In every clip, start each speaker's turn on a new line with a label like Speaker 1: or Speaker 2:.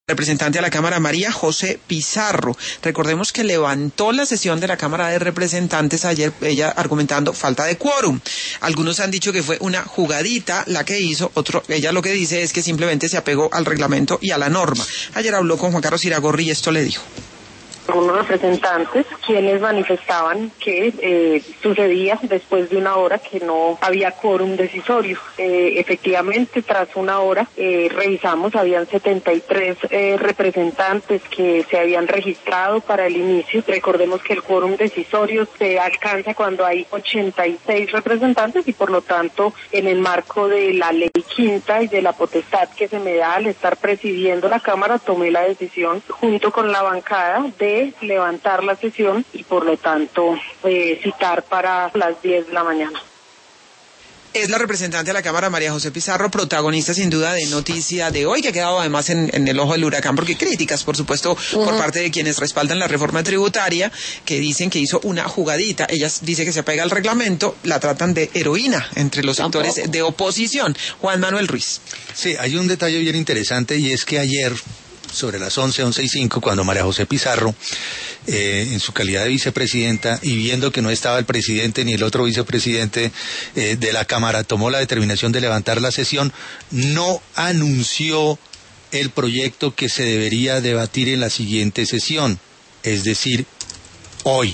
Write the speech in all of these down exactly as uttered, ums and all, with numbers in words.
Speaker 1: representante a la Cámara, María José Pizarro. Recordemos que levantó la sesión de la Cámara de Representantes ayer, ella argumentando falta de quórum. Algunos han dicho que fue una jugadita la que hizo, otro, ella lo que dice es que simplemente se apegó al reglamento y a la norma. Ayer habló con Juan Carlos Iragorri y esto le dijo.
Speaker 2: Algunos representantes quienes manifestaban que eh, sucedía después de una hora que no había quórum decisorio. Eh, efectivamente, tras una hora eh, revisamos, habían setenta y tres eh, representantes que se habían registrado para el inicio. Recordemos que el quórum decisorio se alcanza cuando hay ochenta y seis representantes y por lo tanto en el marco de la ley quinta y de la potestad que se me da al estar presidiendo la Cámara, tomé la decisión junto con la bancada de levantar la sesión y por lo tanto eh, citar para las diez de la mañana.
Speaker 1: Es la representante de la Cámara, María José Pizarro, protagonista sin duda de noticia de hoy, que ha quedado además en, en el ojo del huracán, porque críticas, por supuesto, uh-huh. por parte de quienes respaldan la reforma tributaria, que dicen que hizo una jugadita. Ella dice que se apega al reglamento, la tratan de heroína entre los
Speaker 3: Tampoco.
Speaker 1: sectores de oposición. Juan Manuel Ruiz.
Speaker 4: Sí, hay un detalle bien interesante y es que ayer, sobre las once, once y cinco, cuando María José Pizarro, eh, en su calidad de vicepresidenta, y viendo que no estaba el presidente ni el otro vicepresidente eh, de la Cámara, tomó la determinación de levantar la sesión, no anunció el proyecto que se debería debatir en la siguiente sesión, es decir, hoy.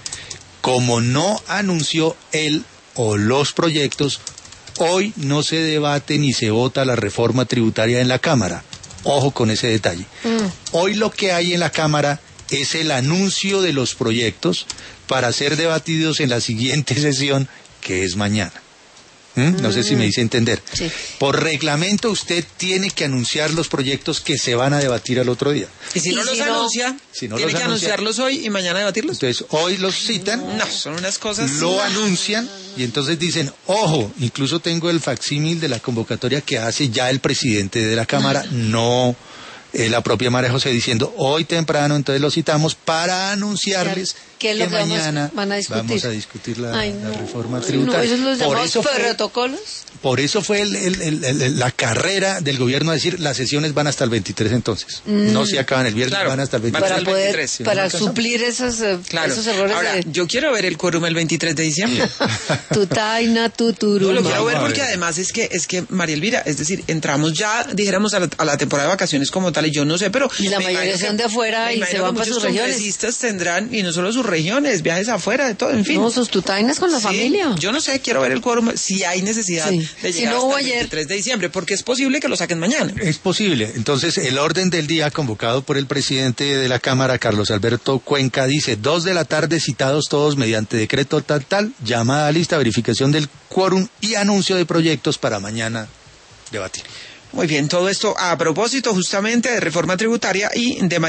Speaker 4: Como no anunció él o los proyectos, hoy no se debate ni se vota la reforma tributaria en la Cámara. Ojo con ese detalle. Mm. Hoy lo que hay en la Cámara es el anuncio de los proyectos para ser debatidos en la siguiente sesión, que es mañana. ¿Mm? No mm. sé si me hice entender.
Speaker 3: Sí.
Speaker 4: Por reglamento usted tiene que anunciar los proyectos que se van a debatir al otro día.
Speaker 1: Y si
Speaker 3: ¿Y
Speaker 1: no
Speaker 3: si
Speaker 1: los
Speaker 3: no?
Speaker 1: anuncia,
Speaker 4: si no
Speaker 1: tiene
Speaker 4: los
Speaker 1: que
Speaker 4: anuncia,
Speaker 1: anunciarlos hoy y mañana debatirlos.
Speaker 4: Entonces hoy los citan.
Speaker 1: No, son unas cosas.
Speaker 4: Lo no. anuncian y entonces dicen, ojo, incluso tengo el facsímil de la convocatoria que hace ya el presidente de la Cámara, no eh, la propia María José, diciendo hoy temprano, entonces lo citamos para anunciarles
Speaker 3: ¿Qué es lo
Speaker 4: que,
Speaker 3: que
Speaker 4: mañana
Speaker 3: vamos, van a discutir?
Speaker 4: vamos a discutir la,
Speaker 3: Ay, no.
Speaker 4: la reforma tributaria.
Speaker 3: No, ¿esos los
Speaker 4: por
Speaker 3: llamamos
Speaker 4: eso fue,
Speaker 3: protocolos?
Speaker 4: Por eso fue el, el, el, el, la carrera del gobierno a decir las sesiones van hasta el veintitrés entonces. Mm. No se acaban el viernes, claro, van hasta el veintitrés.
Speaker 3: Para poder,
Speaker 1: veintitrés,
Speaker 3: para
Speaker 1: ¿sí?
Speaker 3: suplir esos,
Speaker 1: claro.
Speaker 3: esos errores.
Speaker 1: Ahora,
Speaker 3: de...
Speaker 1: yo quiero ver el quórum el veintitrés de diciembre.
Speaker 3: Tu taina, tu turuma.
Speaker 1: No, lo quiero ver porque además es que, es que María Elvira, es decir, entramos ya, dijéramos, a la, a la temporada de vacaciones como tal, y yo no sé, pero...
Speaker 3: Y la mayoría son de afuera y se van para sus regiones.
Speaker 1: Muchos congresistas tendrán, y no solo sus regiones, viajes afuera, de todo, en fin.
Speaker 3: No, sus tutainas con la
Speaker 1: sí,
Speaker 3: familia.
Speaker 1: Yo no sé, quiero ver el quórum, si hay necesidad
Speaker 3: sí.
Speaker 1: de llegar
Speaker 3: si no
Speaker 1: hasta
Speaker 3: hubo
Speaker 1: el
Speaker 3: ayer.
Speaker 1: veintitrés de diciembre, porque es posible que lo saquen mañana.
Speaker 4: Es posible. Entonces, el orden del día convocado por el presidente de la Cámara, Carlos Alberto Cuenca, dice, dos de la tarde citados todos mediante decreto tal tal, llamada a lista, verificación del quórum y anuncio de proyectos para mañana debatir.
Speaker 1: Muy bien, todo esto a propósito justamente de reforma tributaria y de